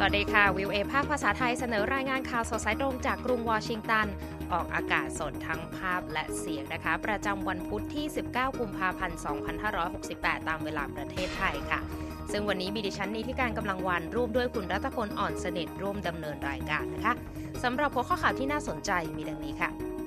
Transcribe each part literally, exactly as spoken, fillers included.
วัสดีค่ะวิวเอภาคภาษาไทยเสนอรายงานข่าวสดสายตรงจากกรุงวอชิงตันออกอากาศสดทั้งภาพและเสียงนะคะประจำวันพุธที่สิบเก้ากุมภาพันธ์สองพันห้าร้อยหกสิบแปดตามเวลาประเทศไทยค่ะซึ่งวันนี้มีดิฉันนีที่การกำลังวันร่วมด้วยคุณรัตพลอ่อนสนิทร่วมดำเนินรายการนะคะสำหรับหัวข้อข่าวที่น่าสนใจมีดังนี้ค่ะ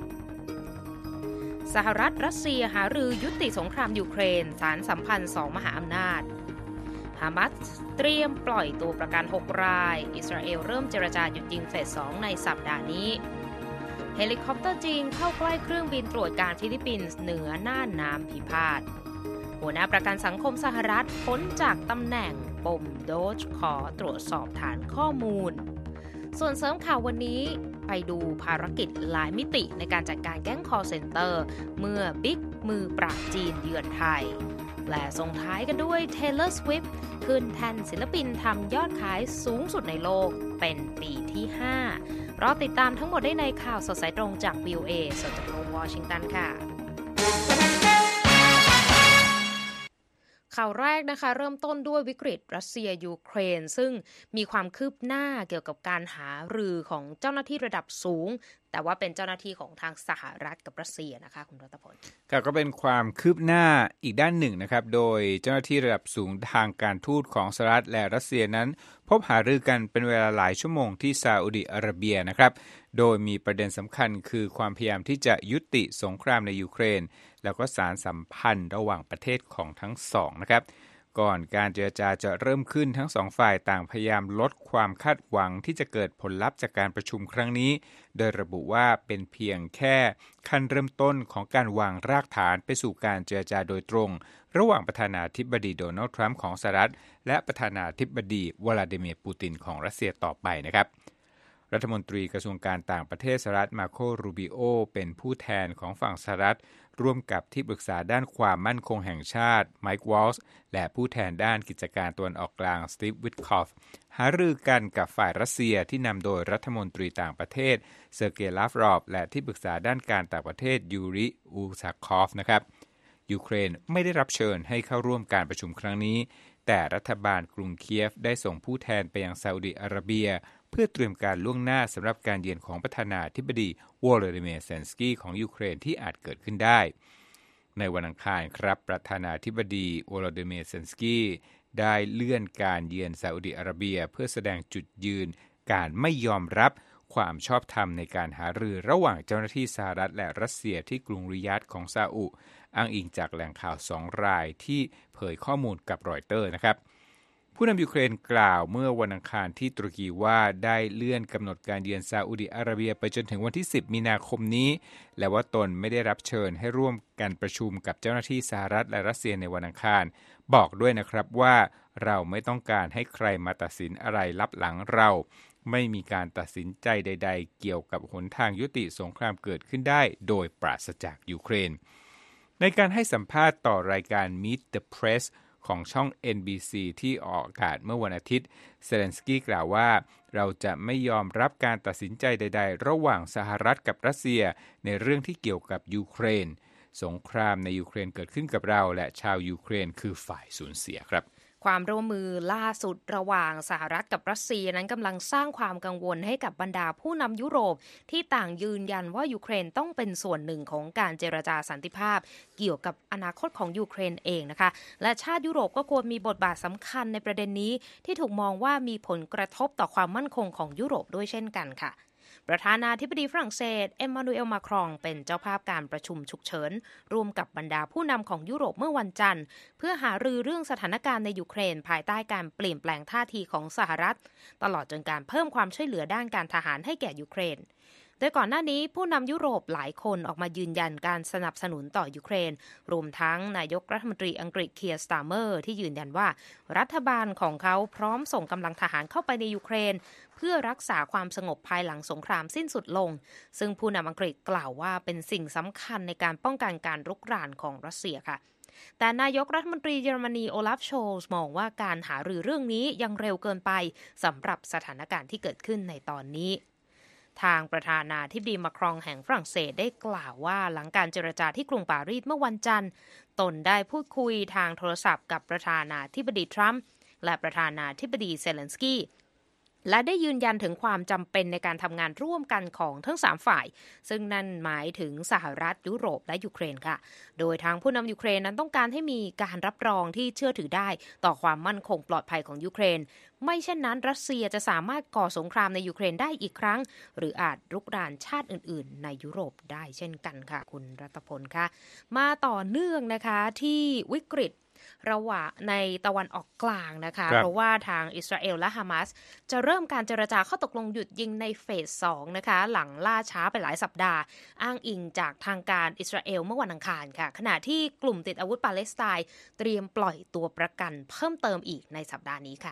สหรัฐรัสเซียหารือยุติสงครามยูเครนสารสัมพันธ์สองมหาอำนาจฮามาสเตรียมปล่อยตัวประกันหกรายอิสราเอลเริ่มเจรจาหยุดยิงเฟสสองในสัปดาห์นี้เฮลิคอปเตอร์จีนเข้าใกล้เครื่องบินตรวจการฟิลิปปินส์เหนือน่านน้ำพิพาทหัวหน้าประกันสังคมสหรัฐพ้นจากตำแหน่งปมโดจขอตรวจสอบฐานข้อมูลส่วนเสริมข่าววันนี้ไปดูภารกิจหลายมิติในการจัดการแก๊งคอลเซ็นเตอร์เมื่อบิ๊กมือปราบจีนเยือนไทยและส่งท้ายกันด้วย Taylor Swift ขึ้นแท่นศิลปินทำยอดขายสูงสุดในโลกเป็นปีที่ห้ารอติดตามทั้งหมดได้ในข่าวสดสายตรงจาก วี โอ เอ สดจากกรุงวอชิงตันค่ะข่าวแรกนะคะเริ่มต้นด้วยวิกฤตรัสเซียยูเครนซึ่งมีความคืบหน้าเกี่ยวกับการหารือของเจ้าหน้าที่ระดับสูงแต่ว่าเป็นเจ้าหน้าที่ของทางสหรัฐกับรัสเซียนะคะคุณรัตพลครับก็เป็นความคืบหน้าอีกด้านหนึ่งนะครับโดยเจ้าหน้าที่ระดับสูงทางการทูตของสหรัฐและรัสเซียนั้นพบหารือกันเป็นเวลาหลายชั่วโมงที่ซาอุดิอาระเบียนะครับโดยมีประเด็นสำคัญคือความพยายามที่จะยุติสงครามในยูเครนแล้วก็สารสัมพันธ์ระหว่างประเทศของทั้งสองนะครับก่อนการเจรจาจะเริ่มขึ้นทั้งสองฝ่ายต่างพยายามลดความคาดหวังที่จะเกิดผลลัพธ์จากการประชุมครั้งนี้โดยระบุว่าเป็นเพียงแค่ขั้นเริ่มต้นของการวางรากฐานไปสู่การเจรจาโดยตรงระหว่างประธานาธิบดีโดนัลด์ทรัมป์ของสหรัฐและประธานาธิบดีวลาดิเมียร์ปูตินของรัสเซียต่อไปนะครับรัฐมนตรีกระทรวงการต่างประเทศสหรัฐมาโครูบิโอเป็นผู้แทนของฝั่งสหรัฐร่วมกับที่ปรึกษาด้านความมั่นคงแห่งชาติไมค์วอลส์และผู้แทนด้านกิจการตะวันออกกลางสตีฟวิทคอฟหารือกันกับฝ่ายรัสเซียที่นำโดยรัฐมนตรีต่างประเทศเซอร์เกย์ลาฟรอฟและที่ปรึกษาด้านการต่างประเทศยูริอูซาคอฟนะครับยูเครนไม่ได้รับเชิญให้เข้าร่วมการประชุมครั้งนี้แต่รัฐบาลกรุงเคียฟได้ส่งผู้แทนไปยังซาอุดิอาระเบียเพื่อเตรียมการล่วงหน้าสำหรับการเยือนของประธานาธิบดีวลาดิเมียร์เซเลนสกี้ของยูเครนที่อาจเกิดขึ้นได้ในวันอังคารครับประธานาธิบดีวลาดิเมียร์เซเลนสกี้ได้เลื่อนการเยือนซาอุดิอาระเบียเพื่อแสดงจุดยืนการไม่ยอมรับความชอบธรรมในการหารือระหว่างเจ้าหน้าที่สหรัฐและรัสเซียที่กรุงริยาดของซาอุอ้างอิงจากแหล่งข่าวสองรายที่เผยข้อมูลกับรอยเตอร์นะครับผู้นำยูเครนกล่าวเมื่อวันอังคารที่ตุรกีว่าได้เลื่อนกำหนดการเยือนซาอุดิอาระเบียไปจนถึงวันที่สิบมีนาคมนี้และว่าตนไม่ได้รับเชิญให้ร่วมกันประชุมกับเจ้าหน้าที่สหรัฐและรัสเซียในวันอังคารบอกด้วยนะครับว่าเราไม่ต้องการให้ใครมาตัดสินอะไรลับหลังเราไม่มีการตัดสินใจใดๆเกี่ยวกับหนทางยุติสงครามเกิดขึ้นได้โดยปราศจากยูเครนในการให้สัมภาษณ์ต่อรายการ Meet the Pressของช่อง เอ็น บี ซี ที่ออกอากาศเมื่อวันอาทิตย์เซเลนสกี้กล่าวว่าเราจะไม่ยอมรับการตัดสินใจใดๆระหว่างสหรัฐกับรัสเซียในเรื่องที่เกี่ยวกับยูเครนสงครามในยูเครนเกิดขึ้นกับเราและชาวยูเครนคือฝ่ายสูญเสียครับความร่วมมือล่าสุดระหว่างสหรัฐกับรัสเซียนั้นกำลังสร้างความกังวลให้กับบรรดาผู้นำยุโรปที่ต่างยืนยันว่ายูเครนต้องเป็นส่วนหนึ่งของการเจรจาสันติภาพเกี่ยวกับอนาคตของยูเครนเองนะคะและชาติยุโรปก็ควรมีบทบาทสำคัญในประเด็นนี้ที่ถูกมองว่ามีผลกระทบต่อความมั่นคงของยุโรปด้วยเช่นกันค่ะประธานาธิบดีฝรั่งเศสเอ็มมานูเอลมาครองเป็นเจ้าภาพการประชุมฉุกเฉินร่วมกับบรรดาผู้นำของยุโรปเมื่อวันจันทร์เพื่อหารือเรื่องสถานการณ์ในยูเครนภายใต้การเปลี่ยนแปลงท่าทีของสหรัฐตลอดจนการเพิ่มความช่วยเหลือด้านการทหารให้แก่ยูเครนโดยก่อนหน้านี้ผู้นำยุโรปหลายคนออกมายืนยันการสนับสนุนต่อยูเครนรวมทั้งนายกรัฐมนตรีอังกฤษเคียร์สตาร์เมอร์ที่ยืนยันว่ารัฐบาลของเขาพร้อมส่งกำลังทหารเข้าไปในยูเครนเพื่อรักษาความสงบภายหลังสงครามสิ้นสุดลงซึ่งผู้นำอังกฤษกล่าวว่าเป็นสิ่งสำคัญในการป้องกันการรุกรานของรัสเซียค่ะแต่นายกรัฐมนตรีเยอรมนีโอลาฟโชลส์มองว่าการหารือเรื่องนี้ยังเร็วเกินไปสำหรับสถานการณ์ที่เกิดขึ้นในตอนนี้ทางประธานาธิบดีมาครองแห่งฝรั่งเศสได้กล่าวว่าหลังการเจรจาที่กรุงปารีสเมื่อวันจันทร์ตนได้พูดคุยทางโทรศัพท์กับประธานาธิบดีทรัมป์และประธานาธิบดีเซเลนสกี้และได้ยืนยันถึงความจำเป็นในการทำงานร่วมกันของทั้งสามฝ่ายซึ่งนั่นหมายถึงสหรัฐยุโรปและยูเครนค่ะโดยทางผู้นำยูเครนนั้นต้องการให้มีการรับรองที่เชื่อถือได้ต่อความมั่นคงปลอดภัยของยูเครนไม่เช่นนั้นรัสเซียจะสามารถก่อสงครามในยูเครนได้อีกครั้งหรืออาจรุกรานชาติอื่นๆในยุโรปได้เช่นกันค่ะคุณรัตพลค่ะมาต่อเนื่องนะคะที่วิกฤตระหว่างในตะวันออกกลางนะคะเพราะว่าทางอิสราเอลและฮามาสจะเริ่มการเจรจาข้อตกลงหยุดยิงในเฟสสองนะคะหลังล่าช้าไปหลายสัปดาห์อ้างอิงจากทางการอิสราเอลเมื่อวันอังคารค่ะขณะที่กลุ่มติดอาวุธปาเลสไตน์เตรียมปล่อยตัวประกันเพิ่มเติมอีกในสัปดาห์นี้ค่ะ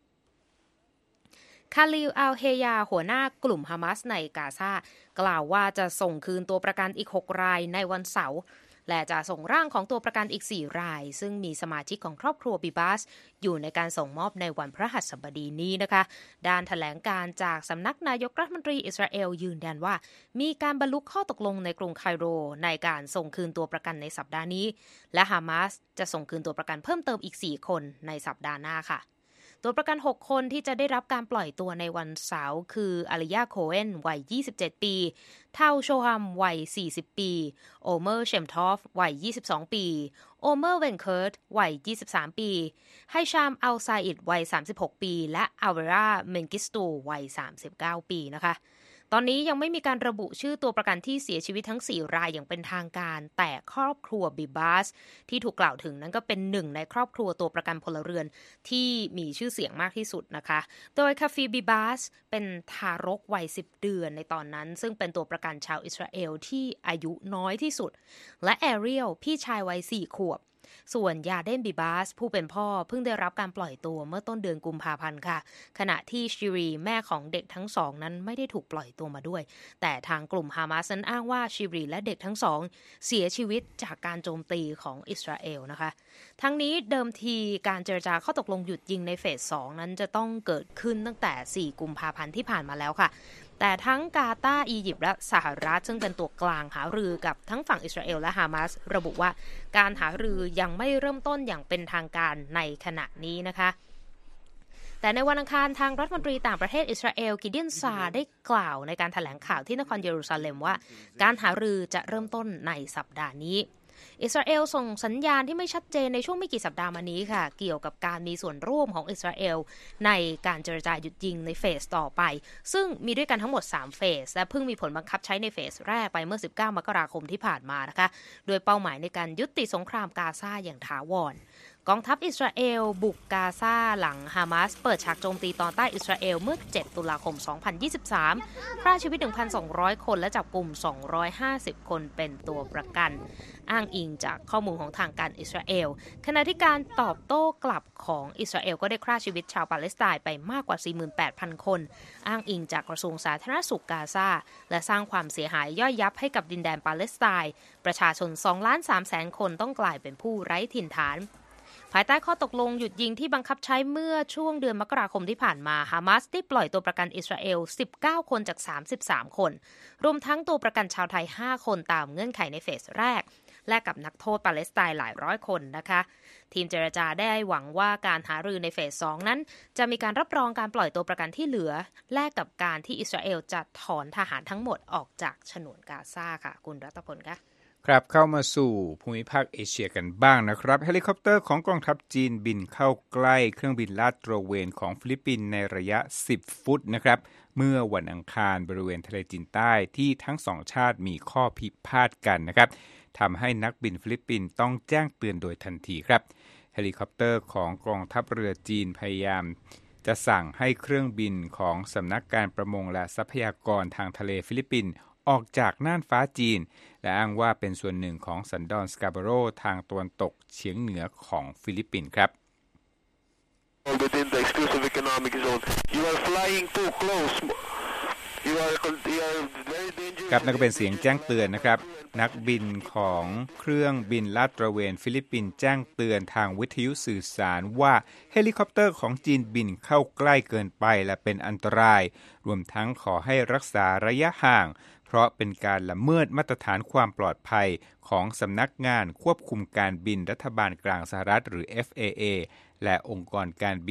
คาลิล อัลเฮยาหัวหน้ากลุ่มฮามาสในกาซากล่าวว่าจะส่งคืนตัวประกันอีกหกรายในวันเสาร์และจะส่งร่างของตัวประกันอีกสี่รายซึ่งมีสมาชิกของครอบครัวบิบาสอยู่ในการส่งมอบในวันพฤหัสบดีนี้นะคะด้านแถลงการจากสำนักนายกรัฐมนตรีอิสราเอลยืนยันว่ามีการบรรลุข้อตกลงในกรุงไคโรในการส่งคืนตัวประกันในสัปดาห์นี้และฮามาสจะส่งคืนตัวประกันเพิ่มเติมอีกสี่คนในสัปดาห์หน้าค่ะตัวประกันหกคนที่จะได้รับการปล่อยตัวในวันเสาร์คืออาริยาโคเอนวัยยี่สิบเจ็ดปีเทาโชฮัมวัยสี่สิบปีโอเมอร์เชมทอฟวัยยี่สิบสองปีโอเมอร์เวนเคิร์ตวัยยี่สิบสามปีไฮชามอัลไซอิดวัยสามสิบหกปีและอัลเวราเมนกิสตูวัยสามสิบเก้าปีนะคะตอนนี้ยังไม่มีการระบุชื่อตัวประกันที่เสียชีวิตทั้งสี่รายอย่างเป็นทางการแต่ครอบครัวบิบาสที่ถูกกล่าวถึงนั้นก็เป็นหนึ่งในครอบครัวตัวประกันพลเรือนที่มีชื่อเสียงมากที่สุดนะคะโดยคาฟีบิบาสเป็นทารกวัยสิบเดือนในตอนนั้นซึ่งเป็นตัวประกันชาวอิสราเอลที่อายุน้อยที่สุดและแอเรียลพี่ชายวัยสี่ขวบส่วนยาเดนบิบาสผู้เป็นพ่อเพิ่งได้รับการปล่อยตัวเมื่อต้นเดือนกุมภาพันธ์ค่ะขณะที่ชิรีแม่ของเด็กทั้งสองนั้นไม่ได้ถูกปล่อยตัวมาด้วยแต่ทางกลุ่มฮามาสนั้นอ้างว่าชิรีและเด็กทั้งสองเสียชีวิตจากการโจมตีของอิสราเอลนะคะทั้งนี้เดิมทีการเจรจาข้อตกลงหยุดยิงในเฟสสองนั้นจะต้องเกิดขึ้นตั้งแต่สี่กุมภาพันธ์ที่ผ่านมาแล้วค่ะแต่ทั้งกาตาร์อียิปต์และสหรัฐซึ่งเป็นตัวกลางหารือกับทั้งฝั่งอิสราเอลและฮามาสระบุว่าการหารือยังไม่เริ่มต้นอย่างเป็นทางการในขณะนี้นะคะแต่ในวันอังคารทางรัฐมนตรีต่างประเทศอิสราเอลกิเดียนซาได้กล่าวในการแถลงข่าวที่นครเยรูซาเล็มว่าการหารือจะเริ่มต้นในสัปดาห์นี้อิสราเอลส่งสัญญาณที่ไม่ชัดเจนในช่วงไม่กี่สัปดาห์มานี้ค่ะเกี่ยวกับการมีส่วนร่วมของอิสราเอลในการเจรจาหยุดยิงในเฟสต่อไปซึ่งมีด้วยกันทั้งหมดสามเฟสและเพิ่งมีผลบังคับใช้ในเฟสแรกไปเมื่อสิบเก้ามกราคมที่ผ่านมานะคะโดยเป้าหมายในการยุติสงครามกาซาอย่างถาวรกองทัพอิสราเอลบุกกาซาหลังฮามาสเปิดฉากโจมตีตอนใต้อิสราเอลเมื่อเจ็ดตุลาคมสองพันยี่สิบสามฆ่าชีวิต หนึ่งพันสองร้อย คนและจับกุมสองร้อยห้าสิบคนเป็นตัวประกันอ้างอิงจากข้อมูลของทางการอิสราเอลขณะที่การตอบโต้กลับของอิสราเอลก็ได้ฆ่าชีวิตชาวปาเลสไตน์ไปมากกว่า สี่หมื่นแปดพัน คนอ้างอิงจากกระทรวงสาธารณสุขกาซาและสร้างความเสียหายย่อยยับให้กับดินแดนปาเลสไตน์ประชาชน สองล้านสามแสน คนต้องกลายเป็นผู้ไร้ถิ่นฐานภายใต้ข้อตกลงหยุดยิงที่บังคับใช้เมื่อช่วงเดือนมกราคมที่ผ่านมาฮามาสได้ปล่อยตัวประกันอิสราเอลสิบเก้าคนจากสามสิบสามคนรวมทั้งตัวประกันชาวไทยห้าคนตามเงื่อนไขในเฟสแรกและกับนักโทษปาเลสไตน์หลายร้อยคนนะคะทีมเจรจาได้หวังว่าการหารือในเฟสสองนั้นจะมีการรับรองการปล่อยตัวประกันที่เหลือแลกกับการที่อิสราเอลจะถอนทหารทั้งหมดออกจากฉนวนกาซาค่ะคุณรัตพลคะครับเข้ามาสู่ภูมิภาคเอเชียกันบ้างนะครับเฮลิคอปเตอร์ของกองทัพจีนบินเข้าใกล้เครื่องบินลาดตระเวนของฟิลิปปินส์ในระยะสิบฟุตนะครับเมื่อวันอังคารบริเวณทะเลจีนใต้ที่ทั้งสองชาติมีข้อพิพาทกันนะครับทำให้นักบินฟิลิปปินส์ต้องแจ้งเตือนโดยทันทีครับเฮลิคอปเตอร์ของกองทัพเรือจีนพยายามจะสั่งให้เครื่องบินของสำนักการประมงและทรัพยากรทางทะเลฟิลิปปินส์ออกจากน่านฟ้าจีนและอ้างว่าเป็นส่วนหนึ่งของสันดอนสกาโบโรทางตะวันตกเฉียงเหนือของฟิลิปปินส์ครับ Within the exclusive economic zone, you are flying too close. You are, you are very dangerous. ครับนั่นก็เป็นเสียงแจ้งเตือนนะครับนักบินของเครื่องบินลาดตระเวนฟิลิปปินส์แจ้งเตือนทางวิทยุสื่อสารว่าเฮลิคอปเตอร์ของจีนบินเข้าใกล้เกินไปและเป็นอันตรายรวมทั้งขอให้รักษาระยะห่างเพราะเป็นการละเมิดมาตรฐานความปลอดภัยของสำนักงานควบคุมการบินรัฐบาลกลางสหรัฐหรือ เอฟ เอ เอ และองค์กรการบิน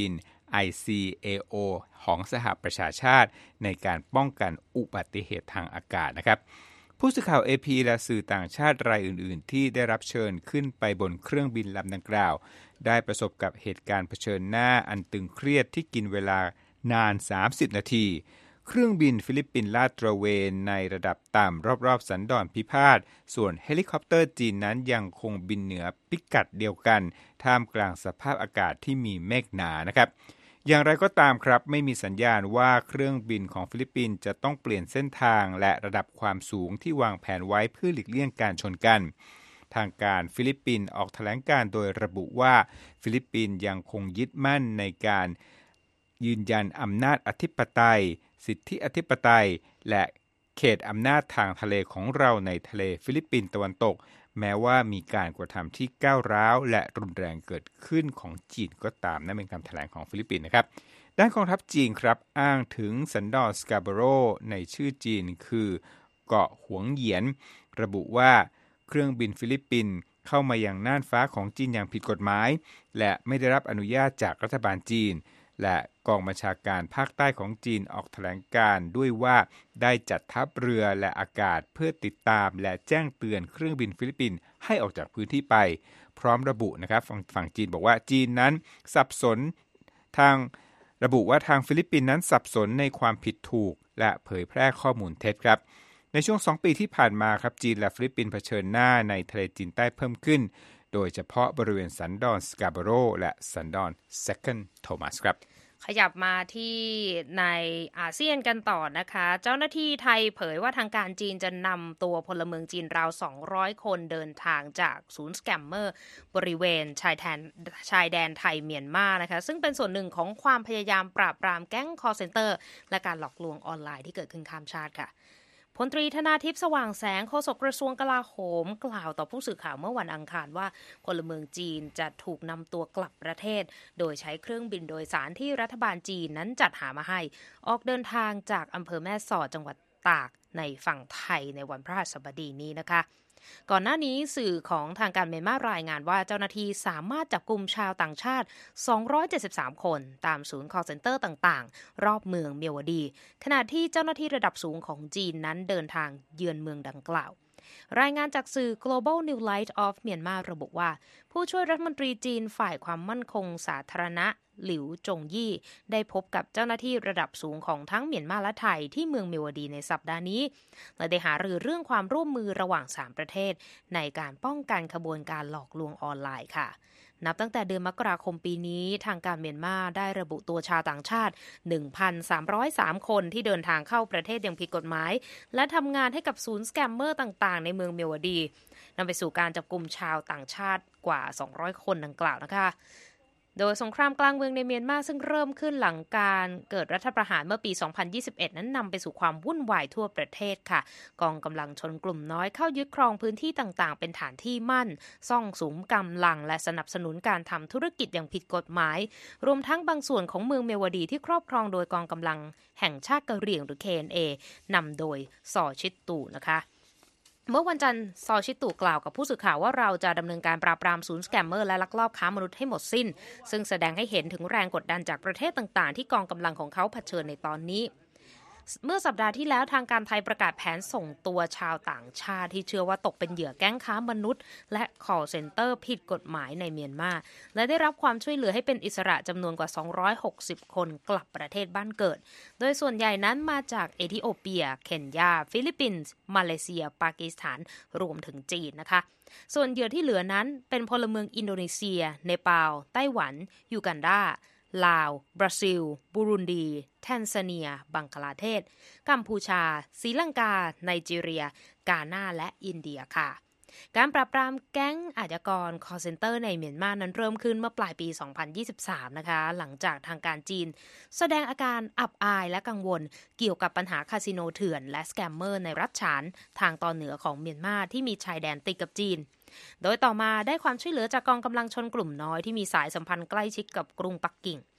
ไอ ซี เอ โอ ของสหประชาชาติในการป้องกันอุบัติเหตุทางอากาศนะครับผู้สื่อข่าว เอ พี และสื่อต่างชาติรายอื่นๆที่ได้รับเชิญขึ้นไปบนเครื่องบินลำดังกล่าวได้ประสบกับเหตุการณ์เผชิญหน้าอันตึงเครียดที่กินเวลานานสามสิบนาทีเครื่องบินฟิลิปปินส์ลาดตระเวนในระดับต่ำรอบๆสันดอนพิพาทส่วนเฮลิคอปเตอร์จีนนั้นยังคงบินเหนือพิกัดเดียวกันท่ามกลางสภาพอากาศที่มีเมฆหนานะครับอย่างไรก็ตามครับไม่มีสัญญาณว่าเครื่องบินของฟิลิปปินส์จะต้องเปลี่ยนเส้นทางและระดับความสูงที่วางแผนไว้เพื่อหลีกเลี่ยงการชนกันทางการฟิลิปปินส์ออกแถลงการโดยระบุว่าฟิลิปปินส์ยังคงยึดมั่นในการยืนยันอำนาจอธิปไตยสิทธิอธิปไตยและเขตอำนาจทางทะเลของเราในทะเลฟิลิปปินส์ตะวันตกแม้ว่ามีการกระทำที่ก้าวร้าวและรุนแรงเกิดขึ้นของจีนก็ตามนั่นเป็นคำแถลงของฟิลิปปินส์นะครับด้านกองทัพจีนครับอ้างถึงสันดอนสกาโบโรในชื่อจีนคือเกาะหวงเหยียนระบุว่าเครื่องบินฟิลิปปินส์เข้ามายังน่านฟ้าของจีนอย่างผิดกฎหมายและไม่ได้รับอนุญาตจากรัฐบาลจีนและกองบัญชาการภาคใต้ของจีนออกแถลงการด้วยว่าได้จัดทัพเรือและอากาศเพื่อติดตามและแจ้งเตือนเครื่องบินฟิลิปปินส์ให้ออกจากพื้นที่ไปพร้อมระบุนะครับฝั่งฝั่งจีนบอกว่าจีนนั้นสับสนทางระบุว่าทางฟิลิปปินส์นั้นสับสนในความผิดถูกและเผยแพร่ข้อมูลเท็จครับในช่วงสองปีที่ผ่านมาครับจีนและฟิลิปปินส์เผชิญหน้าในทะเลจีนใต้เพิ่มขึ้นโดยเฉพาะบริเวณสันดอนสกาโบโรและสันดอนเซคันด์โทมัสครับขยับมาที่ในอาเซียนกันต่อนะคะเจ้าหน้าที่ไทยเผยว่าทางการจีนจะนำตัวพลเมืองจีนราวสองร้อยคนเดินทางจากศูนย์สแกมเมอร์บริเวณชายแดนชายแดนไทยเมียนมานะคะซึ่งเป็นส่วนหนึ่งของความพยายามปราบปรามแก๊งคอลเซ็นเตอร์และการหลอกลวงออนไลน์ที่เกิดขึ้นข้ามชาติค่ะพลตรีธนาทิพย์สว่างแสงโฆษกกระทรวงกลาโหมกล่าวต่อผู้สื่อข่าวเมื่อวันอังคารว่าพลเมืองจีนจะถูกนำตัวกลับประเทศโดยใช้เครื่องบินโดยสารที่รัฐบาลจีนนั้นจัดหามาให้ออกเดินทางจากอำเภอแม่สอดจังหวัดตากในฝั่งไทยในวันพฤหัสบดีนี้นะคะก่อนหน้านี้สื่อของทางการเมียนมารายงานว่าเจ้าหน้าที่สามารถจับกุมชาวต่างชาติสองร้อยเจ็ดสิบสามคนตามศูนย์ call center ต่างๆรอบเมืองเมียวดีขณะที่เจ้าหน้าที่ระดับสูงของจีนนั้นเดินทางเยือนเมืองดังกล่าวรายงานจากสื่อ Global New Light of Myanmar ระบุว่าผู้ช่วยรัฐมนตรีจีนฝ่ายความมั่นคงสาธารณะหลิวจงยี่ได้พบกับเจ้าหน้าที่ระดับสูงของทั้งเมียนมาและไทยที่เมืองเมียวดีในสัปดาห์นี้และได้หารือเรื่องความร่วมมือระหว่างสามประเทศในการป้องกันขบวนการหลอกลวงออนไลน์ค่ะนับตั้งแต่เดือนมกราคมปีนี้ทางการเมียนมาได้ระบุตัวชาวต่างชาติ หนึ่งพันสามร้อยสาม คนที่เดินทางเข้าประเทศอย่างผิดกฎหมายและทำงานให้กับศูนย์สแกมเมอร์ต่างๆในเมืองเมียวดีนำไปสู่การจับกุมชาวต่างชาติกว่าสองร้อยคนดังกล่าวนะคะโดยสงครามกลางเมืองในเมียนมาซึ่งเริ่มขึ้นหลังการเกิดรัฐประหารเมื่อปี สองพันยี่สิบเอ็ด นั้นนำไปสู่ความวุ่นวายทั่วประเทศค่ะกองกำลังชนกลุ่มน้อยเข้ายึดครองพื้นที่ต่างๆเป็นฐานที่มั่นซ่องสุมกำลังและสนับสนุนการทำธุรกิจอย่างผิดกฎหมายรวมทั้งบางส่วนของเมืองเมียวดีที่ครอบครองโดยกองกำลังแห่งชาติกะเหรี่ยงหรือ เค เอ็น เอ นำโดยซอชิตตูนะคะเมื่อวันจันทร์ซอชิตุกล่าวกับผู้สื่อข่าวว่าเราจะดำเนินการปราบปรามศูนย์สแกมเมอร์และลักลอบค้ามนุษย์ให้หมดสิ้นซึ่งแสดงให้เห็นถึงแรงกดดันจากประเทศต่างๆที่กองกำลังของเขาเผชิญในตอนนี้เมื่อสัปดาห์ที่แล้วทางการไทยประกาศแผนส่งตัวชาวต่างชาติที่เชื่อว่าตกเป็นเหยื่อแก๊งค้ามนุษย์และ call center ผิดกฎหมายในเมียนมาและได้รับความช่วยเหลือให้เป็นอิสระจำนวนกว่าสองร้อยหกสิบคนกลับประเทศบ้านเกิดโดยส่วนใหญ่นั้นมาจากเอธิโอเปียเคนยาฟิลิปปินส์มาเลเซียปากีสถานรวมถึงจีนนะคะส่วนเหยื่อที่เหลือนั้นเป็นพลเมืองอินโดนีเซียเนปาลไต้หวันยูกันดาลาวบราซิลบุรุนดีแทนซาเนียบังกลาเทศกัมพูชาศรีลังกาไนจีเรียกานาและอินเดียค่ะการปราบปรามแก๊งอาชญากร call center ในเมียนมานั้นเริ่มขึ้นเมื่อปลายปี สองพันยี่สิบสาม นะคะหลังจากทางการจีนแสดงอาการอับอายและกังวลเกี่ยวกับปัญหาคาสิโนเถื่อนและสแกมเมอร์ในรัฐฉานทางตอนเหนือของเมียนมาที่มีชายแดนติดกับจีนโดยต่อมาได้ความช่วยเหลือจากกองกำลังชนกลุ่มน้อยที่มีสายสัมพันธ์ใกล้ชิดกับกรุงปักกิ่ง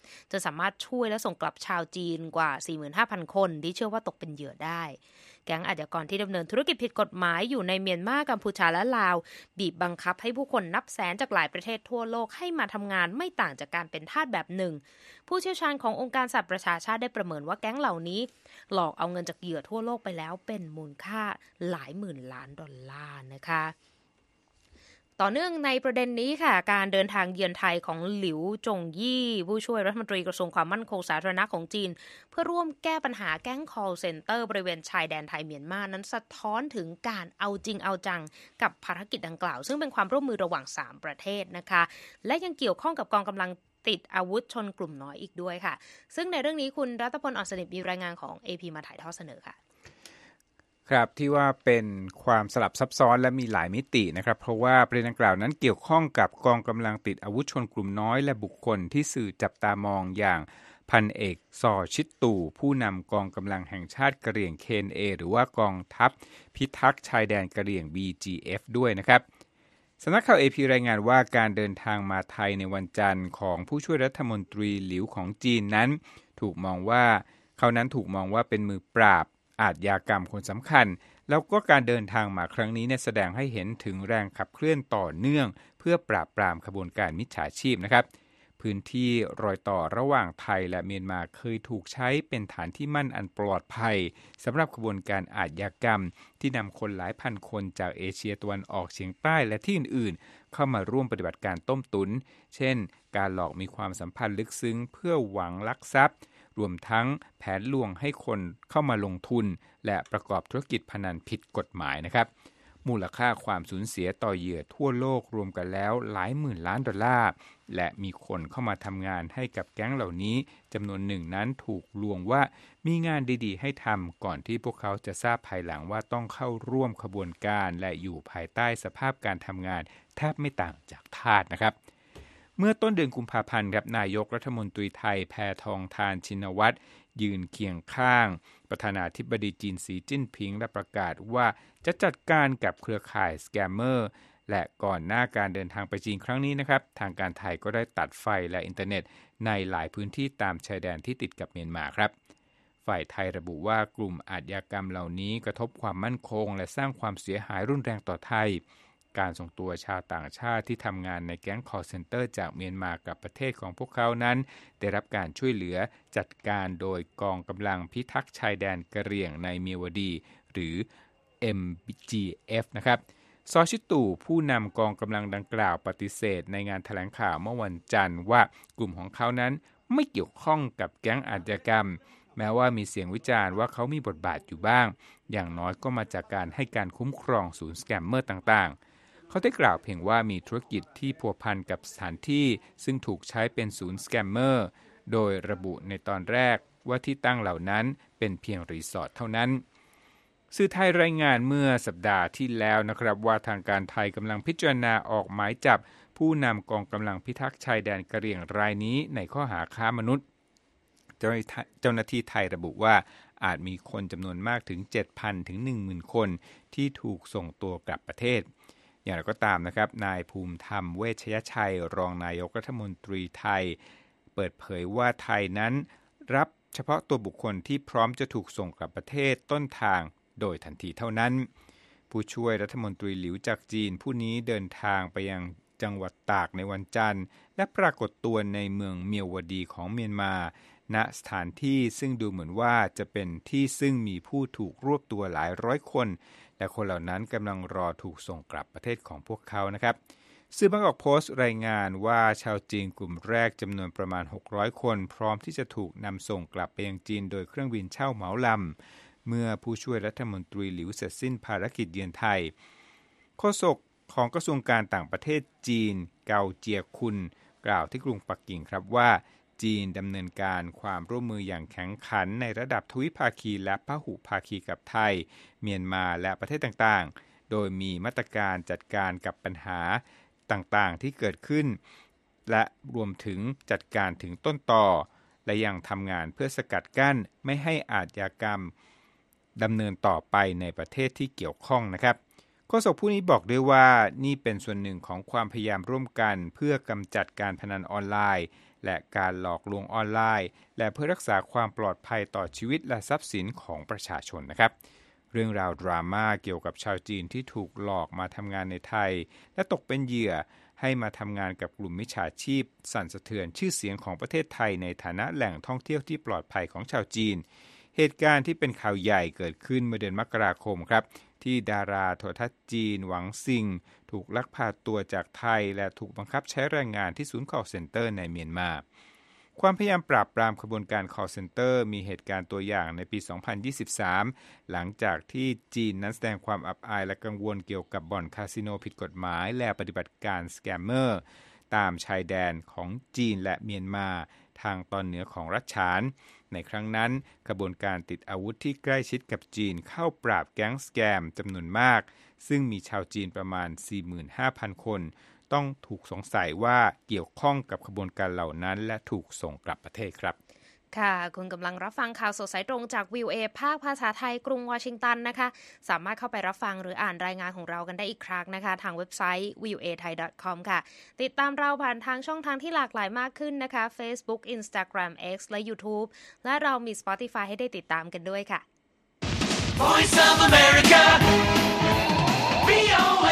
จะสามารถช่วยและส่งกลับชาวจีนกว่า สี่หมื่นห้าพัน คนที่เชื่อว่าตกเป็นเหยื่อได้แก๊งอาชญากรที่ดำเนินธุรกิจผิดกฎหมายอยู่ในเมียนมากัมพูชาและลาวบีบบังคับให้ผู้คนนับแสนจากหลายประเทศทั่วโลกให้มาทำงานไม่ต่างจากการเป็นทาสแบบหนึ่งผู้เชี่ยวชาญขององค์การสหประชาชาติได้ประเมินว่าแก๊งเหล่านี้หลอกเอาเงินจากเหยื่อทั่วโลกไปแล้วเป็นมูลค่าหลายหมื่นล้านดอลลาร์นะคะต่อเนื่องในประเด็นนี้ค่ะการเดินทางเยือนไทยของหลิวจงยี่ผู้ช่วยรัฐมนตรีกระทรวงความมั่นคงสาธารณะของจีนเพื่อร่วมแก้ปัญหาแก๊ง call center บริเวณชายแดนไทยเมียนมานั้นสะท้อนถึงการเอาจริงเอาจังกับภารกิจดังกล่าวซึ่งเป็นความร่วมมือระหว่างสามประเทศนะคะและยังเกี่ยวข้องกับกองกำลังติดอาวุธชนกลุ่มน้อยอีกด้วยค่ะซึ่งในเรื่องนี้คุณรัตพล อ่อนสนิทมีรายงานของ เอ พี มาถ่ายทอดเสนอค่ะครับที่ว่าเป็นความสลับซับซ้อนและมีหลายมิตินะครับเพราะว่าประเด็นดังกล่าวนั้นเกี่ยวข้องกับกองกำลังติดอาวุธชนกลุ่มน้อยและบุคคลที่สื่อจับตามองอย่างพันเอกซอชิดตู่ผู้นำกองกำลังแห่งชาติกะเหรี่ยง เค เอ็น เอ หรือว่ากองทัพพิทักษ์ชายแดนกะเหรี่ยง บี จี เอฟ ด้วยนะครับสำนักข่าว เอ พี รายงานว่าการเดินทางมาไทยในวันจันทร์ของผู้ช่วยรัฐมนตรีหลิวของจีนนั้นถูกมองว่าเขานั้นถูกมองว่าเป็นมือปราบอาชญากรรมคนสำคัญแล้วก็การเดินทางมาครั้งนี้เนี่ยแสดงให้เห็นถึงแรงขับเคลื่อนต่อเนื่องเพื่อปราบปรามขบวนการมิจฉาชีพนะครับพื้นที่รอยต่อระหว่างไทยและเมียนมาเคยถูกใช้เป็นฐานที่มั่นอันปลอดภัยสำหรับขบวนการอาชญากรรมที่นำคนหลายพันคนจากเอเชียตะวันออกเฉียงใต้และที่อื่นๆเข้ามาร่วมปฏิบัติการต้มตุ๋นเช่นการหลอกมีความสัมพันธ์ลึกซึ้งเพื่อหวังลักทรัพย์รวมทั้งแผนลวงให้คนเข้ามาลงทุนและประกอบธุรกิจพนันผิดกฎหมายนะครับมูลค่าความสูญเสียต่อเหยื่อทั่วโลกรวมกันแล้วหลายหมื่นล้านดอลลาร์และมีคนเข้ามาทำงานให้กับแก๊งเหล่านี้จำนวนหนึ่งนั้นถูกลวงว่ามีงานดีๆให้ทำก่อนที่พวกเขาจะทราบภายหลังว่าต้องเข้าร่วมขบวนการและอยู่ภายใต้สภาพการทำงานแทบไม่ต่างจากทาสนะครับเมื่อต้นเดือนกุมภาพันธ์ครับนายกรัฐมนตรีไทยแพทองธารชินวัตรยืนเคียงข้างประธานาธิบดีจีนสีจิ้นผิงและประกาศว่าจะจัดการกับเครือข่ายสแกมเมอร์และก่อนหน้าการเดินทางไปจีนครั้งนี้นะครับทางการไทยก็ได้ตัดไฟและอินเทอร์เน็ตในหลายพื้นที่ตามชายแดนที่ติดกับเมียนมาครับฝ่ายไทยระบุว่ากลุ่มอาชญากรรมเหล่านี้กระทบความมั่นคงและสร้างความเสียหายรุนแรงต่อไทยการส่งตัวชาวต่างชาติที่ทำงานในแก๊ง call center จากเมียนมากับประเทศของพวกเขานั้นได้รับการช่วยเหลือจัดการโดยกองกำลังพิทักษ์ชายแดนกะเหรี่ยงในเมียวดีหรือ เอ็ม จี เอฟ นะครับซอชิตู่ผู้นำกองกำลังดังกล่าวปฏิเสธในงานแถลงข่าวเมื่อวันจันทร์ว่ากลุ่มของเขานั้นไม่เกี่ยวข้องกับแก๊งอาชญากรรมแม้ว่ามีเสียงวิจารณ์ว่าเขามีบทบาทอยู่บ้างอย่างน้อยก็มาจากการให้การคุ้มครองศูนย์สแกมเมอร์ต่างๆเขาได้กล่าวเพียงว่ามีธุรกิจที่พัวพันกับสถานที่ซึ่งถูกใช้เป็นศูนย์สแกมเมอร์โดยระบุในตอนแรกว่าที่ตั้งเหล่านั้นเป็นเพียงรีสอร์ทเท่านั้นสื่อไทยรายงานเมื่อสัปดาห์ที่แล้วนะครับว่าทางการไทยกำลังพิจารณาออกหมายจับผู้นำกองกำลังพิทักษ์ชายแดนกะเหรี่ยงรายนี้ในข้อหาค้ามนุษย์เจ้าหน้าที่ไทยระบุว่าอาจมีคนจำนวนมากถึง เจ็ดพัน ถึง หนึ่งหมื่น คนที่ถูกส่งตัวกลับประเทศอย่างไรก็ตามนะครับนายภูมิธรรมเวชยชัยรองนายกรัฐมนตรีไทยเปิดเผยว่าไทยนั้นรับเฉพาะตัวบุคคลที่พร้อมจะถูกส่งกลับประเทศต้นทางโดยทันทีเท่านั้นผู้ช่วยรัฐมนตรีหลิวจากจีนผู้นี้เดินทางไปยังจังหวัดตากในวันจันทร์และปรากฏตัวในเมืองเมียวดีของเมียนมาณสถานที่ซึ่งดูเหมือนว่าจะเป็นที่ซึ่งมีผู้ถูกรวบตัวหลายร้อยคนและคนเหล่านั้นกำลังรอถูกส่งกลับประเทศของพวกเขานะครับสื่อบางกอกโพสต์รายงานว่าชาวจีนกลุ่มแรกจำนวนประมาณหกร้อยคนพร้อมที่จะถูกนำส่งกลับไปยังจีนโดยเครื่องบินเช่าเหมาลำเมื่อผู้ช่วยรัฐมนตรีหลิวเสร็จสิ้นภารกิจเยือนไทยโฆษกของกระทรวงการต่างประเทศจีนเกาเจียคุนกล่าวที่กรุงปักกิ่งครับว่าจีนดำเนินการความร่วมมืออย่างแข็งขันในระดับทวิภาคีและพหุภาคีกับไทยเมียนมาและประเทศต่างๆโดยมีมาตรการจัดการกับปัญหาต่างๆที่เกิดขึ้นและรวมถึงจัดการถึงต้นตอและยังทำงานเพื่อสกัดกั้นไม่ให้อาชญากรรมดำเนินต่อไปในประเทศที่เกี่ยวข้องนะครับโฆษกผู้นี้บอกด้วยว่านี่เป็นส่วนหนึ่งของความพยายามร่วมกันเพื่อกำจัดการพนันออนไลน์และการหลอกลวงออนไลน์และเพื่อรักษาความปลอดภัยต่อชีวิตและทรัพย์สินของประชาชนนะครับเรื่องราวดราม่าเกี่ยวกับชาวจีนที่ถูกหลอกมาทำงานในไทยและตกเป็นเหยื่อให้มาทำงานกับกลุ่มมิจฉาชีพสั่นสะเทือนชื่อเสียงของประเทศไทยในฐานะแหล่งท่องเที่ยวที่ปลอดภัยของชาวจีนเหตุการณ์ที่เป็นข่าวใหญ่เกิดขึ้นเมื่อเดือนมกราคมครับที่ดาราโทรทัศน์จีนหวังซิงถูกลักพาตัวจากไทยและถูกบังคับใช้แรงงานที่ศูนย์ call center ในเมียนมาความพยายามปราบปรามขบวนการ call center มีเหตุการณ์ตัวอย่างในปี สองพันยี่สิบสาม หลังจากที่จีนนั้นแสดงความอับอายและกังวลเกี่ยวกับบ่อนคาสิโนผิดกฎหมายและปฏิบัติการสแกมเมอร์ตามชายแดนของจีนและเมียนมาทางตอนเหนือของรัฐฉานในครั้งนั้นขบวนการติดอาวุธที่ใกล้ชิดกับจีนเข้าปราบแก๊งสแกมจำนวนมากซึ่งมีชาวจีนประมาณ สี่หมื่นห้าพัน คนต้องถูกสงสัยว่าเกี่ยวข้องกับขบวนการเหล่านั้นและถูกส่งกลับประเทศครับค่ะคุณกำลังรับฟังข่าวสดสายตรงจาก วี โอ เอ ภาคภาษาไทยกรุงวอชิงตันนะคะสามารถเข้าไปรับฟังหรืออ่านรายงานของเรากันได้อีกครั้งนะคะทางเว็บไซต์ วี โอ เอ ไทย ดอท คอม ค่ะติดตามเราผ่านทางช่องทางที่หลากหลายมากขึ้นนะคะ Facebook Instagram X และ YouTube และเรามี Spotify ให้ได้ติดตามกันด้วยค่ะ Voice of America วี โอ เอ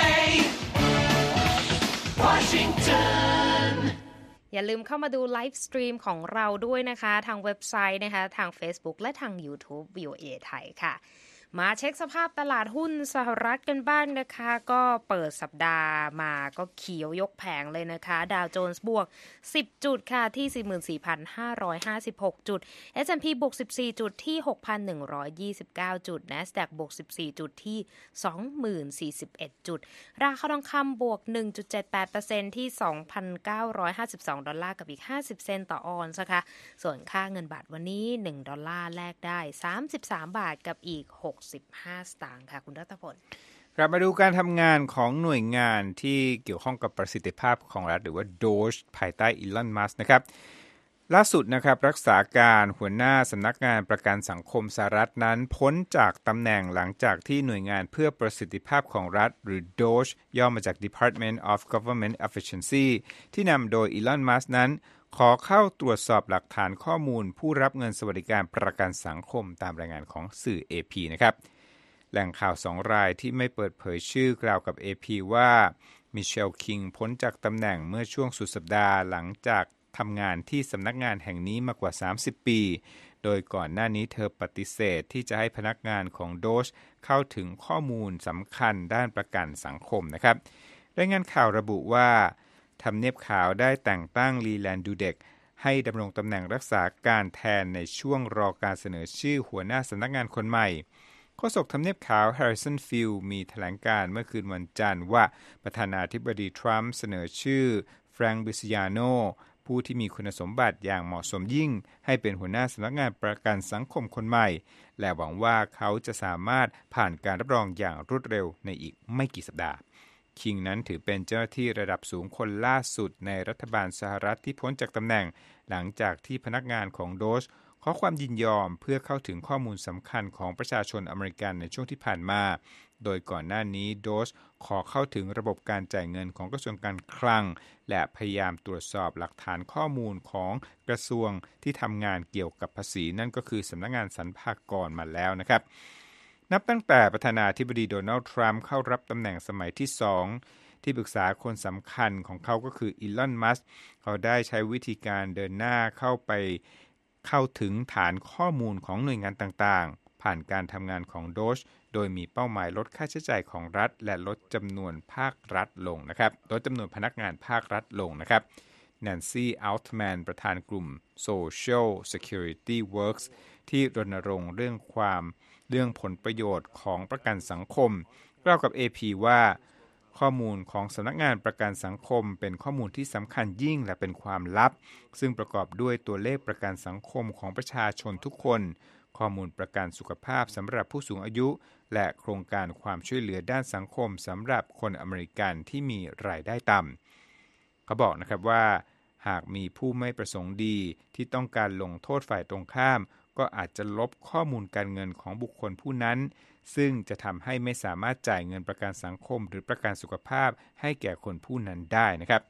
Washington อย่าลืมเข้ามาดูไลฟ์สตรีมของเราด้วยนะคะทางเว็บไซต์นะคะทาง Facebook และทาง YouTube วี โอ เอ ไทยค่ะมาเช็คสภาพตลาดหุ้นสหรัฐกันบ้าง น, นะคะก็เปิดสัปดาห์มาก็เขียวยกแผงเลยนะคะดาวโจนส์บวกสิบจุดค่ะที่ สี่หมื่นสี่พันห้าร้อยห้าสิบหก จุด เอส แอนด์ พี บวกสิบสี่จุดที่ หกพันหนึ่งร้อยยี่สิบเก้า จุด NASDAQ บวกสิบสี่จุดที่ สองหมื่นสี่สิบเอ็ด จุดราคาทองคำบวก หนึ่งจุดเจ็ดแปดเปอร์เซ็นต์ ที่ สองพันเก้าร้อยห้าสิบสองดอลลาร์กับอีกห้าสิบเซนต์ต่อออนซ์นะคะส่วนค่าเงินบาทวันนี้หนึ่งดอลลาร์แลกได้สามสิบสามบาทกับอีกหกสิบห้าสตางค์ค่ะคุณรัตพลกลับมาดูการทำงานของหน่วยงานที่เกี่ยวข้องกับประสิทธิภาพของรัฐหรือว่า โดจ ภายใต้อีลอนมัสก์นะครับล่าสุดนะครับรักษาการหัวหน้าสำนักงานประกันสังคมสหรัฐนั้นพ้นจากตำแหน่งหลังจากที่หน่วยงานเพื่อประสิทธิภาพของรัฐหรือ โดจ ย่อมาจาก Department of Government Efficiency ที่นำโดยอีลอนมัสก์นั้นขอเข้าตรวจสอบหลักฐานข้อมูลผู้รับเงินสวัสดิการประกันสังคมตามรายงานของสื่อ เอ พี นะครับแหล่งข่าวสองรายที่ไม่เปิดเผยชื่อกล่าวกับ เอ พี ว่ามิเชลคิงพ้นจากตำแหน่งเมื่อช่วงสุดสัปดาห์หลังจากทำงานที่สำนักงานแห่งนี้มากว่าสามสิบปีโดยก่อนหน้านี้เธอปฏิเสธที่จะให้พนักงานของ โดจ เข้าถึงข้อมูลสำคัญด้านประกันสังคมนะครับรายงานข่าวระบุว่าทำเนียบขาวได้แต่งตั้งลีแลนด์ดูเด็กให้ดำรงตำแหน่งรักษาการแทนในช่วงรอการเสนอชื่อหัวหน้าสำนักงานคนใหม่โฆษกทำเนียบขาว Harrison Field มีแถลงการเมื่อคืนวันจันทร์ว่าประธานาธิบดีทรัมป์เสนอชื่อแฟรงค์ บิซิอาโนผู้ที่มีคุณสมบัติอย่างเหมาะสมยิ่งให้เป็นหัวหน้าสำนักงานประกันสังคมคนใหม่และหวังว่าเขาจะสามารถผ่านการรับรองอย่างรวดเร็วในอีกไม่กี่สัปดาห์คิงนั้นถือเป็นเจ้าหน้าที่ระดับสูงคนล่าสุดในรัฐบาลสหรัฐที่พ้นจากตำแหน่งหลังจากที่พนักงานของ โดจ ขอความยินยอมเพื่อเข้าถึงข้อมูลสำคัญของประชาชนอเมริกันในช่วงที่ผ่านมาโดยก่อนหน้านี้ โดจ ขอเข้าถึงระบบการจ่ายเงินของกระทรวงการคลังและพยายามตรวจสอบหลักฐานข้อมูลของกระทรวงที่ทำงานเกี่ยวกับภาษีนั่นก็คือสำนักงานสรรพากรมาแล้วนะครับนับตั้งแต่ประธานาธิบดีโดนัลด์ทรัมป์เข้ารับตำแหน่งสมัยที่สองที่ปรึกษาคนสำคัญของเขาก็คืออีลอนมัสก์เขาได้ใช้วิธีการเดินหน้าเข้าไปเข้าถึงฐานข้อมูลของหน่วยงานต่างๆผ่านการทำงานของ โดจ โดยมีเป้าหมายลดค่าใช้จ่ายของรัฐและลดจำนวนภาครัฐลงนะครับลดจำนวนพนักงานภาครัฐลงนะครับแนนซี่อัลต์แมนประธานกลุ่ม Social Security Works ที่รณรงค์เรื่องความเรื่องผลประโยชน์ของประกันสังคมกล่าวกับ เอ พี ว่าข้อมูลของสำนักงานประกันสังคมเป็นข้อมูลที่สำคัญยิ่งและเป็นความลับซึ่งประกอบด้วยตัวเลขประกันสังคมของประชาชนทุกคนข้อมูลประกันสุขภาพสำหรับผู้สูงอายุและโครงการความช่วยเหลือด้านสังคมสำหรับคนอเมริกันที่มีรายได้ต่ำเขาบอกนะครับว่าหากมีผู้ไม่ประสงค์ดีที่ต้องการลงโทษฝ่ายตรงข้ามก็อาจจะลบข้อมูลการเงินของบุคคลผู้นั้นซึ่งจะทำให้ไม่สามารถจ่ายเงินประกันสังคมหรือประกันสุขภาพให้แก่คนผู้นั้นได้นะครับ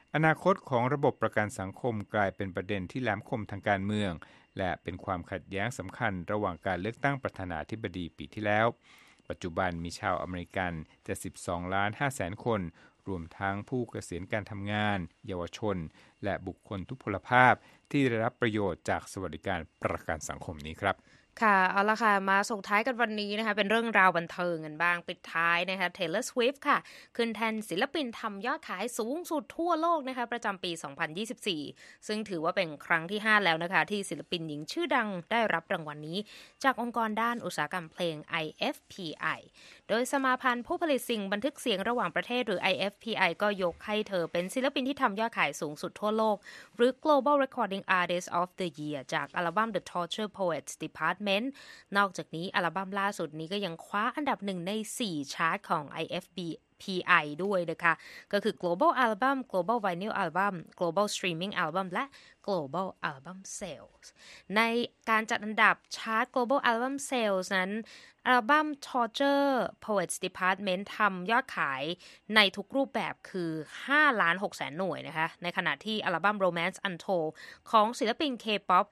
อนาคตของระบบประกันสังคมกลายเป็นประเด็นที่แหลมคมทางการเมืองและเป็นความขัดแย้งสำคัญระหว่างการเลือกตั้งประธานาธิบดีปีที่แล้วปัจจุบันมีชาวอเมริกันเจ็ดสิบสองล้านห้าแสนคนรวมทั้งผู้เกษียณการทำงานเยาวชนและบุคคลทุพพลภาพที่ได้รับประโยชน์จากสวัสดิการประกันสังคมนี้ครับค่ะเอาละค่ะมาส่งท้ายกันวันนี้นะคะเป็นเรื่องราวบันเทิงกันบ้างปิดท้ายนะคะ Taylor Swift ค่ะขึ้นแทนศิลปินทำยอดขายสูงสุดทั่วโลกนะคะประจำปี สองพันยี่สิบสี่ ซึ่งถือว่าเป็นครั้งที่ห้าแล้วนะคะที่ศิลปินหญิงชื่อดังได้รับรางวัล น, นี้จากองค์กรด้านอุตสาหกรรมเพลง ไอ เอฟ พี ไอ โดยสมาพันธ์ผู้ผลิตสิ่งบันทึกเสียงระหว่างประเทศหรือ ไอ เอฟ พี ไอ ก็ยกให้เธอเป็นศิลปินที่ทำยอดขายสูงสุดทั่วโลกหรือ Global Recording Artist of the Year จากอัลบั้ม The Torture Poets Departmentนอกจากนี้อัลบั้มล่าสุดนี้ก็ยังคว้าอันดับหนึ่งในสี่ชาร์ตของ ไอ เอฟ พี ไอ ด้วยนะคะก็คือ Global Album Global Vinyl Album Global Streaming Album และ Global Album Sales ในการจัดอันดับชาร์ต Global Album Sales นั้นอัลบั้ม Torture Poets Department ทำยอดขายในทุกรูปแบบคือ ห้าล้านหกแสน หน่วยนะคะในขณะที่อัลบั้ม Romance Untold ของศิลปิน K-pop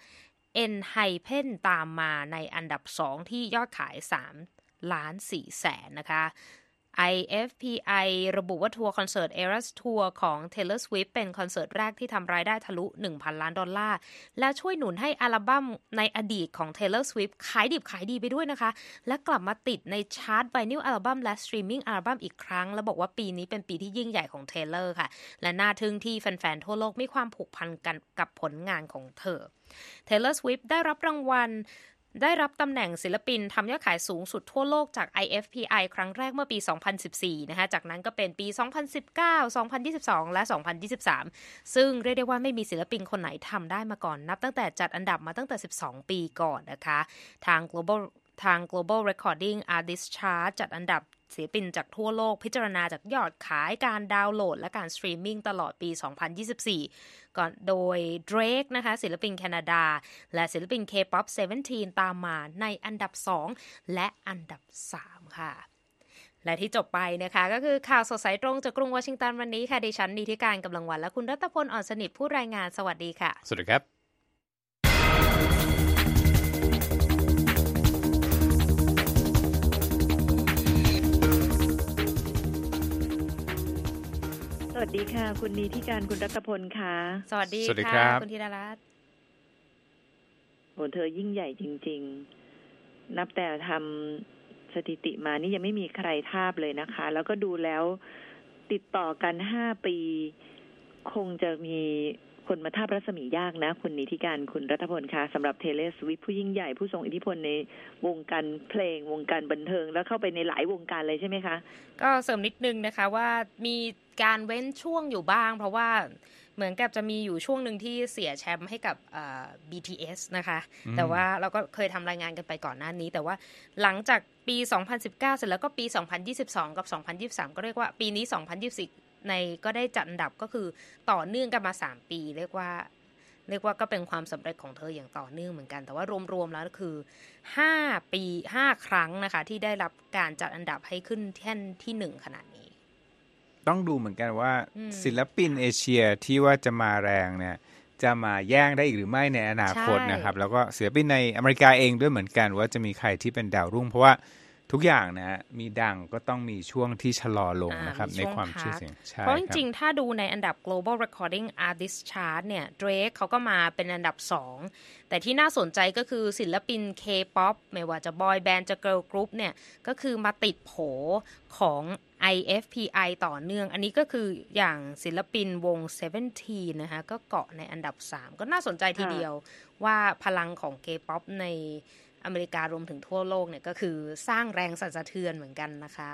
ENHYPEN ตามมาในอันดับสองที่ยอดขาย สามล้านสี่แสน นะคะ ไอ เอฟ พี ไอ ระบุว่าทัวร์คอนเสิร์ต Eras Tour ของ Taylor Swift เป็นคอนเสิร์ตแรกที่ทำรายได้ทะลุ หนึ่งพัน ล้านดอลลาร์และช่วยหนุนให้อัลบั้มในอดีตของ Taylor Swift ขายดิบขายดีไปด้วยนะคะและกลับมาติดในชาร์ต Vinyl Album และ Streaming Album อีกครั้งและบอกว่าปีนี้เป็นปีที่ยิ่งใหญ่ของ Taylor ค่ะและน่าทึ่งที่แฟนๆทั่วโลกมีความผูกพันกันกับผลงานของเธอ Taylor Swift ได้รับรางวัลได้รับตำแหน่งศิลปินทำยอดขายสูงสุดทั่วโลกจาก ไอ เอฟ พี ไอ ครั้งแรกเมื่อปี สองพันสิบสี่ นะคะจากนั้นก็เป็นปี สองพันสิบเก้า สองพันยี่สิบสอง และ สองพันยี่สิบสาม ซึ่งเรียกได้ว่าไม่มีศิลปินคนไหนทำได้มาก่อนนับตั้งแต่จัดอันดับมาตั้งแต่สิบสองปีก่อนนะคะทาง Global ทาง Global Recording Artist Chart จัดอันดับศิลปินจากทั่วโลกพิจารณาจากยอดขายการดาวน์โหลดและการสตรีมมิ่งตลอดปี สองพันยี่สิบสี่ ก่อนโดย Drake นะคะศิลปินแคนาดาและศิลปิน K-pop สิบเจ็ด ตามมาในอันดับสองและอันดับสามค่ะและที่จบไปนะคะก็คือข่าวสดสายตรงจากกรุงวอชิงตันวันนี้ค่ะดิฉันนิติการกำลังวันและคุณรัตพลอ่อนสนิทผู้รายงานสวัสดีค่ะสวัสดีครับสวัสดีค่ะคุณนิติการคุณรัตพลค่ะสวัสดีค่ะคุณธีรรัตน์โหเธอยิ่งใหญ่จริงๆนับแต่ทำสถิติมานี่ยังไม่มีใครทาบเลยนะคะแล้วก็ดูแล้วติดต่อกันห้าปีคงจะมีคนมาทาบรัศมียากนะคุณนิติการคุณรัตพลค่ะสำหรับ Taylor Swift ผู้ยิ่งใหญ่ผู้ทรงอิทธิพลในวงการเพลงวงการบันเทิงแล้วเข้าไปในหลายวงการเลยใช่ไหมคะก็เสริมนิดนึงนะคะว่ามีการเว้นช่วงอยู่บ้างเพราะว่าเหมือนกับจะมีอยู่ช่วงหนึ่งที่เสียแชมป์ให้กับ บี ที เอส นะคะแต่ว่าเราก็เคยทำรายงานกันไปก่อนหน้านี้แต่ว่าหลังจากปีสองพันสิบเก้าเสร็จแล้วก็ปีสองพันยี่สิบสองกับสองพันยี่สิบสามก็เรียกว่าปีนี้สองพันยี่สิบสี่ในก็ได้จัดอันดับก็คือต่อเนื่องกันมาสามปีเรียกว่าเรียกว่าก็เป็นความสำเร็จของเธออย่างต่อเนื่องเหมือนกันแต่ว่ารวมๆแล้วก็คือห้าปีห้าครั้งนะคะที่ได้รับการจัดอันดับให้ขึ้นแท่นที่หนึ่งขนาดนี้ต้องดูเหมือนกันว่าศิลปินเอเชียที่ว่าจะมาแรงเนี่ยจะมาแย่งได้อีกหรือไม่ในอนาคตนะครับแล้วก็ศิลปินในอเมริกาเองด้วยเหมือนกันว่าจะมีใครที่เป็นดาวรุ่งเพราะว่าทุกอย่างนะมีดังก็ต้องมีช่วงที่ชะลอลงนะครับในความชื่อเสียงเพราะจริงๆถ้าดูในอันดับ Global Recording Artist Chart เนี่ย Drake เขาก็มาเป็นอันดับสองแต่ที่น่าสนใจก็คือศิลปิน K-pop ไม่ว่าจะบอยแบนด์จะ girl group เนี่ยก็คือมาติดโผของ ไอ เอฟ พี ไอ ต่อเนื่องอันนี้ก็คืออย่างศิลปินวงสิบเจ็ดนะคะก็เกาะในอันดับสามก็น่าสนใจทีเดียวว่าพลังของ K-pop ในอเมริการวมถึงทั่วโลกเนี่ยก็คือสร้างแรงสั่นสะเทือนเหมือนกันนะคะ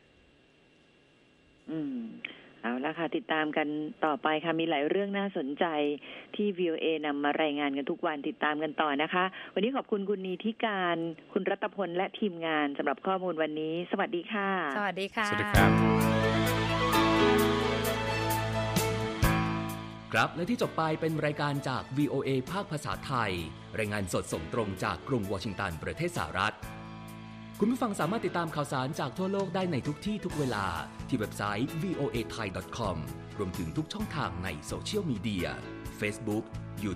อืมเอาละค่ะติดตามกันต่อไปค่ะมีหลายเรื่องน่าสนใจที่ วี โอ เอ นำมารายงานกันทุกวันติดตามกันต่อนะคะวันนี้ขอบคุณคุณนิติการคุณรัตพลและทีมงานสำหรับข้อมูลวันนี้สวัสดีค่ะสวัสดีค่ะสวัสดีครับครับและที่จบไปเป็นรายการจาก วี โอ เอ ภาคภาษาไทยรายงานสดส่งตรงจากกรุงวอชิงตันประเทศสหรัฐคุณผู้ฟังสามารถติดตามข่าวสารจากทั่วโลกได้ในทุกที่ทุกเวลาที่เว็บไซต์ วี โอ เอ ไทย ดอท คอมรวมถึงทุกช่องทางในโซเชียลมีเดีย Facebook